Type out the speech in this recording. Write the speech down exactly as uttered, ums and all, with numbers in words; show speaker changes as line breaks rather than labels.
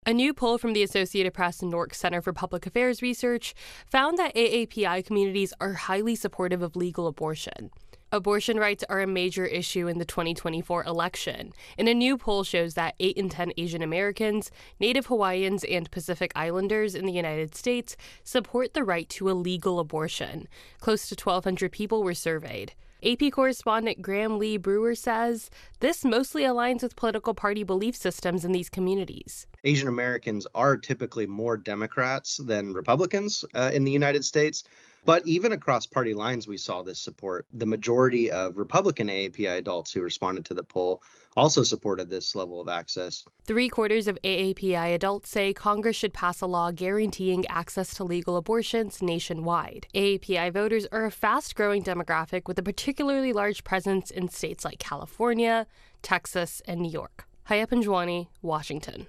A new poll from the Associated Press and Nork Center for Public Affairs Research found that A A P I communities are highly supportive of legal abortion. Abortion rights are a major issue in the twenty twenty-four election, and a new poll shows that eight in ten Asian Americans, Native Hawaiians, and Pacific Islanders in the United States support the right to a legal abortion. Close to twelve hundred people were surveyed. A P correspondent Graham Lee Brewer says this mostly aligns with political party belief systems in these communities.
Asian Americans are typically more Democrats than Republicans uh, in the United States. But even across party lines, we saw this support. The majority of Republican A A P I adults who responded to the poll also supported this level of access.
Three quarters of A A P I adults say Congress should pass a law guaranteeing access to legal abortions nationwide. A A P I voters are a fast-growing demographic with a particularly large presence in states like California, Texas, and New York. Haya Panjwani, Washington.